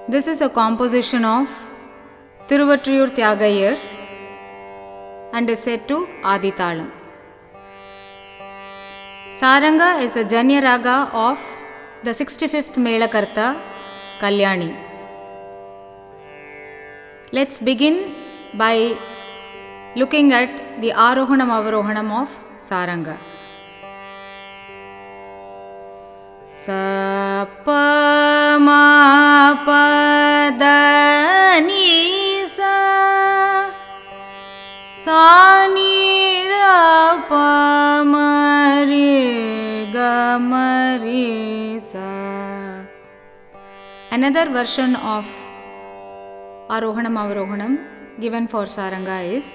This is a composition of Thiruvattriyur Tyagayar and is set to Adithalam. Saranga is a Janya Raga of the 65th Melakarta Kalyani. Let's begin by looking at the Arohanam Avarohanam of Saranga. Sa pa ma pa da ni sa sa ni da pa ma re ga ma re sa. Another version of Arohanam Avarohanam given for Saranga is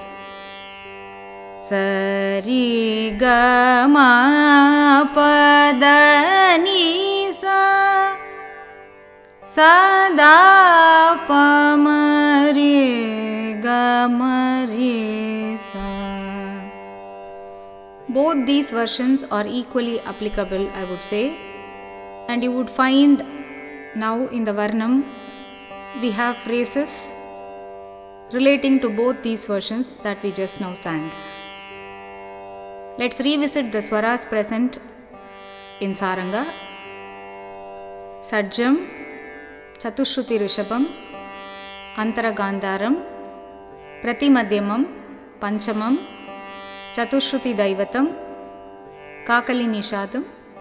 sa ri ga ma pa da ni sa sa da pa ma re ga ma re sa. Both these versions are equally applicable, I would say, and you would find now in the Varnam we have phrases relating to both these versions that we just now sang. Let's revisit the swaras present in Saranga. Sajjam, Chatushruti Rishabham, Antara Gandharam, Pratimadhyamam, Panchamam, Chatushruti Daivatam, Kakali Nishadam.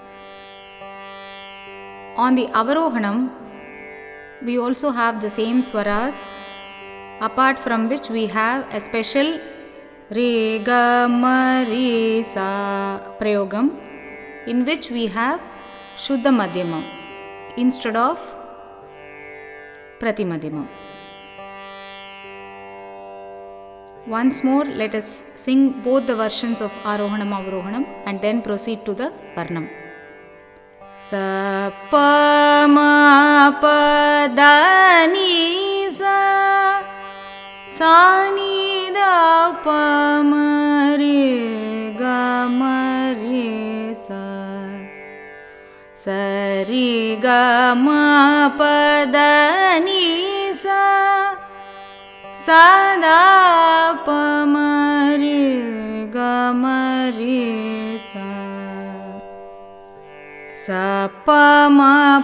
On the Avarohanam, we also have the same swaras, apart from which we have a special Re ga ma re sa prayogam, in which we have Shuddha Madhyamam instead of Pratimadhyamam. Once more, let us sing both the versions of Arohanam Avarohanam and then proceed to the Varnam. Sa pa ma pa da ni sa sa ni da pa ma re ga ma re sa sa ri ga ma pa da ni sa sa da pa ma re ga ma re sa. Sa pa ma